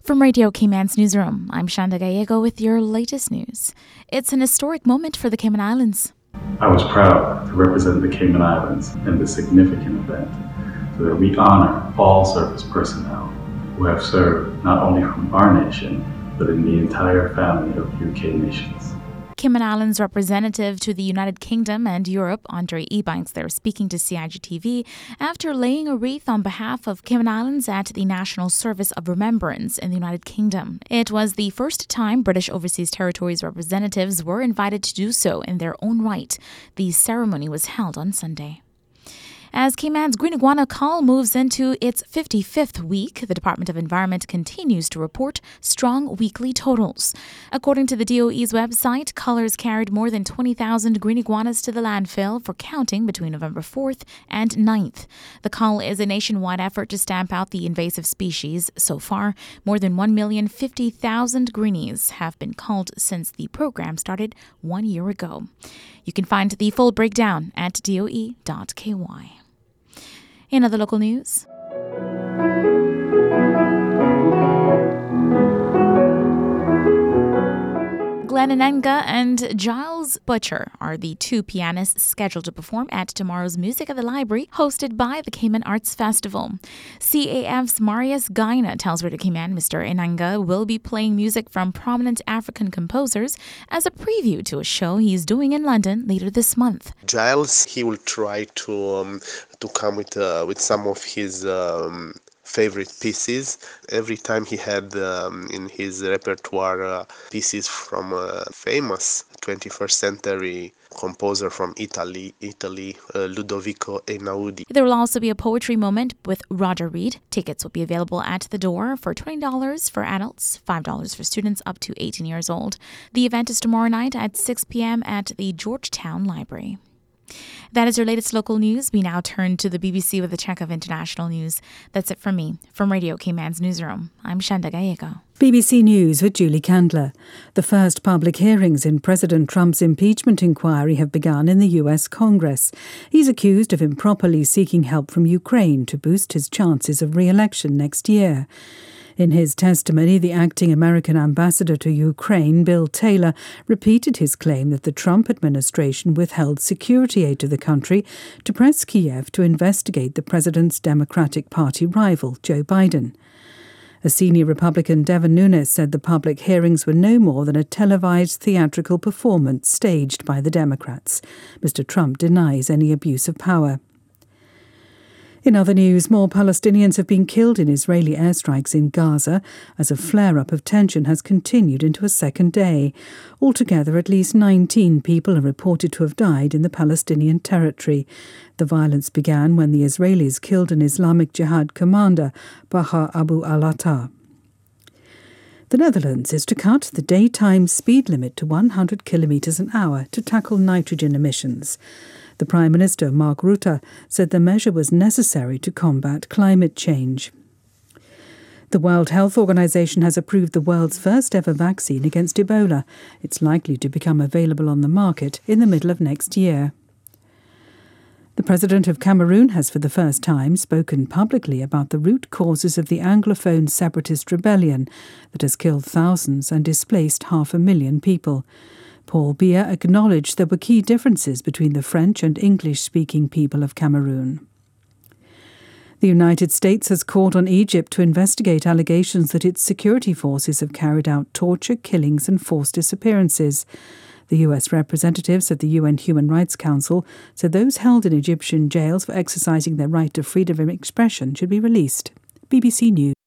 From Radio Cayman's newsroom, I'm Shanda Gallego with your latest news. It's an historic moment for the Cayman Islands. I was proud to represent the Cayman Islands in this significant event so that we honor all service personnel who have served not only from our nation, but in the entire family of UK nations. Cayman Islands representative to the United Kingdom and Europe, Andre Ebanks, there speaking to CIGTV after laying a wreath on behalf of Cayman Islands at the National Service of Remembrance in the United Kingdom. It was the first time British Overseas Territories representatives were invited to do so in their own right. The ceremony was held on Sunday. As Cayman's green iguana cull moves into its 55th week, the Department of Environment continues to report strong weekly totals. According to the DOE's website, cullers carried more than 20,000 green iguanas to the landfill for counting between November 4th and 9th. The cull is a nationwide effort to stamp out the invasive species. So far, more than 1,050,000 greenies have been culled since the program started 1 year ago. You can find the full breakdown at doe.ky. In other local news, Glenn Ananga and Giles Butcher are the two pianists scheduled to perform at tomorrow's Music at the Library, hosted by the Cayman Arts Festival. CAF's Marius Gaina tells Radio Cayman Mr. Ananga will be playing music from prominent African composers as a preview to a show he's doing in London later this month. Giles, he will try to come with some of his favorite pieces. Every time he had in his repertoire pieces from a famous 21st century composer from Italy, Ludovico Einaudi. There will also be a poetry moment with Roger Reed. Tickets will be available at the door for $20 for adults, $5 for students up to 18 years old. The event is tomorrow night at 6 p.m. at the Georgetown Library. That is your latest local news. We now turn to the BBC with a check of international news. That's it from me. From Radio Cayman's newsroom, I'm Shanda Gallego. BBC News with Julie Candler. The first public hearings in President Trump's impeachment inquiry have begun in the US Congress. He's accused of improperly seeking help from Ukraine to boost his chances of re-election next year. In his testimony, the acting American ambassador to Ukraine, Bill Taylor, repeated his claim that the Trump administration withheld security aid to the country to press Kiev to investigate the president's Democratic Party rival, Joe Biden. A senior Republican, Devin Nunes, said the public hearings were no more than a televised theatrical performance staged by the Democrats. Mr. Trump denies any abuse of power. In other news, more Palestinians have been killed in Israeli airstrikes in Gaza as a flare-up of tension has continued into a second day. Altogether, at least 19 people are reported to have died in the Palestinian territory. The violence began when the Israelis killed an Islamic Jihad commander, Baha Abu al-Attar. The Netherlands is to cut the daytime speed limit to 100 kilometres an hour to tackle nitrogen emissions. The Prime Minister, Mark Rutte, said the measure was necessary to combat climate change. The World Health Organization has approved the world's first ever vaccine against Ebola. It's likely to become available on the market in the middle of next year. The President of Cameroon has for the first time spoken publicly about the root causes of the Anglophone separatist rebellion that has killed thousands and displaced 500,000 people. Paul Biya acknowledged there were key differences between the French and English-speaking people of Cameroon. The United States has called on Egypt to investigate allegations that its security forces have carried out torture, killings and forced disappearances. The US representatives at the UN Human Rights Council said those held in Egyptian jails for exercising their right to freedom of expression should be released. BBC News.